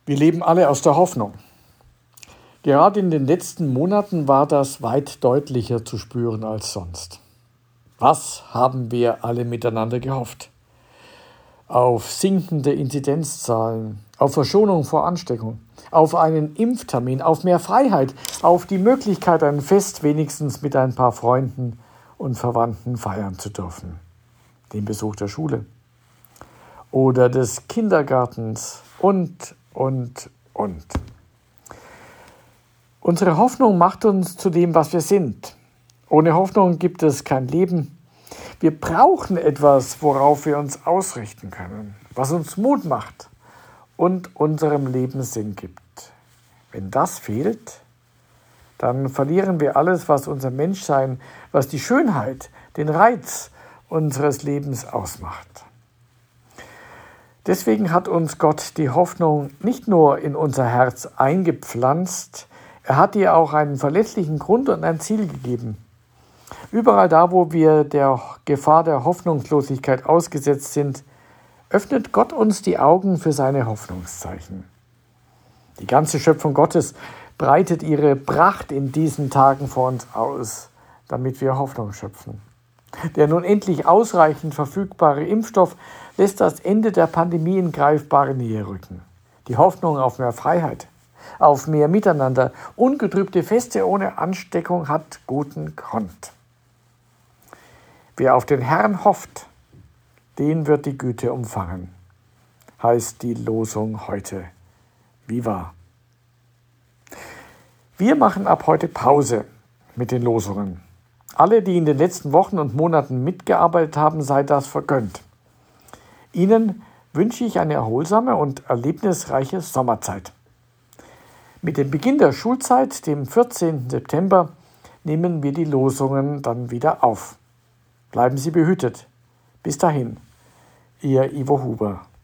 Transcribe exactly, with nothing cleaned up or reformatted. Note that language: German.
Wir leben alle aus der Hoffnung. Gerade in den letzten Monaten war das weit deutlicher zu spüren als sonst. Was haben wir alle miteinander gehofft? Auf sinkende Inzidenzzahlen, auf Verschonung vor Ansteckung, auf einen Impftermin, auf mehr Freiheit, auf die Möglichkeit, ein Fest wenigstens mit ein paar Freunden und Verwandten feiern zu dürfen. Den Besuch der Schule oder des Kindergartens und, und, und. Unsere Hoffnung macht uns zu dem, was wir sind. Ohne Hoffnung gibt es kein Leben. Wir brauchen etwas, worauf wir uns ausrichten können, was uns Mut macht und unserem Leben Sinn gibt. Wenn das fehlt, dann verlieren wir alles, was unser Menschsein, was die Schönheit, den Reiz unseres Lebens ausmacht. Deswegen hat uns Gott die Hoffnung nicht nur in unser Herz eingepflanzt, er hat ihr auch einen verlässlichen Grund und ein Ziel gegeben. Überall da, wo wir der Gefahr der Hoffnungslosigkeit ausgesetzt sind, öffnet Gott uns die Augen für seine Hoffnungszeichen. Die ganze Schöpfung Gottes breitet ihre Pracht in diesen Tagen vor uns aus, damit wir Hoffnung schöpfen. Der nun endlich ausreichend verfügbare Impfstoff lässt das Ende der Pandemie in greifbare Nähe rücken. Die Hoffnung auf mehr Freiheit, auf mehr Miteinander, ungetrübte Feste ohne Ansteckung hat guten Grund. Wer auf den Herrn hofft, den wird die Güte umfangen, heißt die Losung heute. Viva! Wir machen ab heute Pause mit den Losungen. Alle, die in den letzten Wochen und Monaten mitgearbeitet haben, sei das vergönnt. Ihnen wünsche ich eine erholsame und erlebnisreiche Sommerzeit. Mit dem Beginn der Schulzeit, dem vierzehnten September, nehmen wir die Losungen dann wieder auf. Bleiben Sie behütet. Bis dahin, Ihr Ivo Huber.